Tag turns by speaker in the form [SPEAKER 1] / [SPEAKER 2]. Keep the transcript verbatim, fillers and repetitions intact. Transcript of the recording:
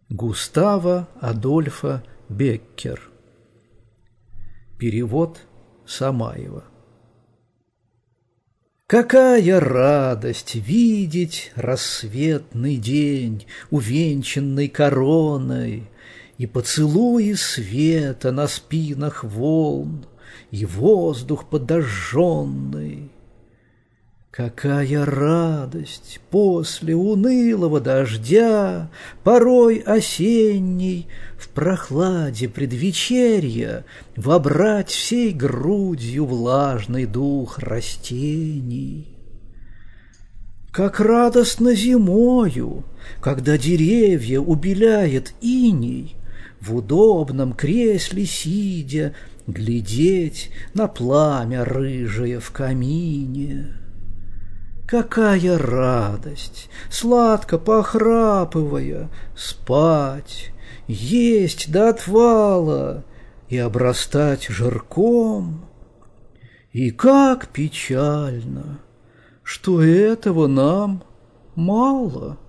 [SPEAKER 1] Густаво Адольфо Беккер. Перевод Самаева. Какая радость видеть рассветный день, увенчанный короной, и поцелуи света на спинах волн, и воздух подожженный. Какая радость после унылого дождя, порой осенней, в прохладе предвечерья вобрать всей грудью влажный дух растений. Как радостно зимою, когда деревья убеляет иней, в удобном кресле сидя глядеть на пламя рыжее в камине. Какая радость, сладко похрапывая, спать, есть до отвала и обрастать жирком. И как печально, что этого нам мало.